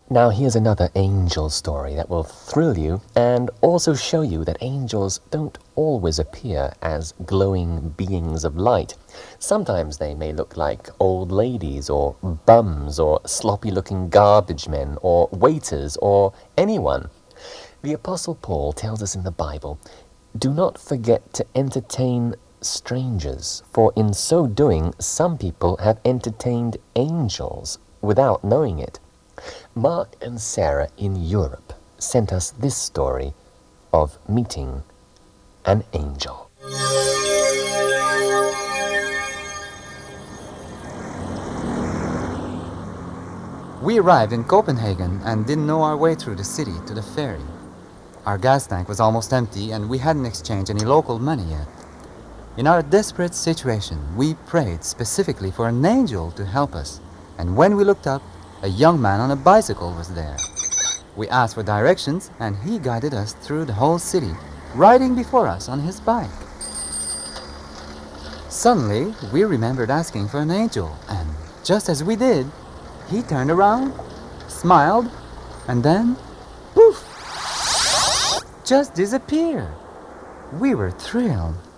Now here's another angel story that will thrill you and also show you that angels don't always appear as glowing beings of light. Sometimes they may look like old ladies or bums or sloppy-looking garbage men or waiters or anyone. The Apostle Paul tells us in the Bible, "Do not forget to entertain strangers, for in so doing some people have entertained angels without knowing it." Mark and Sarah in Europe sent us this story of meeting an angel. We arrived in Copenhagen and didn't know our way through the city to the ferry. Our gas tank was almost empty and we hadn't exchanged any local money yet. In our desperate situation, we prayed specifically for an angel to help us, and when we looked up, a young man on a bicycle was there. We asked for directions and he guided us through the whole city, riding before us on his bike. Suddenly, we remembered asking for an angel, and just as we did, he turned around, smiled, and then, poof, just disappeared. We were thrilled.